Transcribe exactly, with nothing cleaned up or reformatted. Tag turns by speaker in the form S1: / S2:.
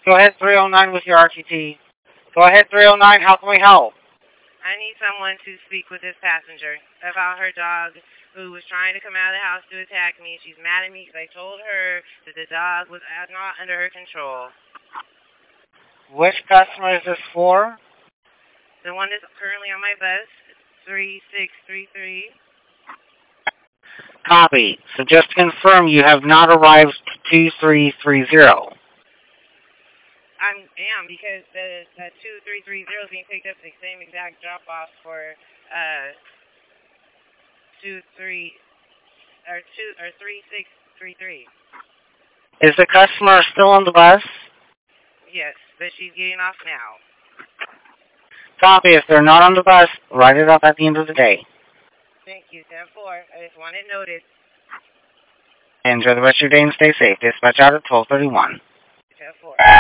S1: Go ahead, three oh nine with your R T T. Go ahead, three oh nine. How can we help?
S2: I need someone to speak with this passenger about her dog who was trying to come out of the house to attack me. She's mad at me because I told her that the dog was not under her control.
S1: Which customer is this for?
S2: The one that's currently on my bus, three six three three.
S1: Copy. So just to confirm, you have not arrived to two three three zero.
S2: I am, because the, the two three three zero is being picked up at the same exact drop-off for uh, two three, or two, or three six three three.
S1: Is the customer still on the bus?
S2: Yes, but she's getting off now.
S1: Copy. If they're not on the bus, write it up at the end of the day.
S2: Thank you, ten four. I just want it noted.
S1: Enjoy the rest of your day and stay safe. Dispatch out at twelve thirty-one.
S2: ten four.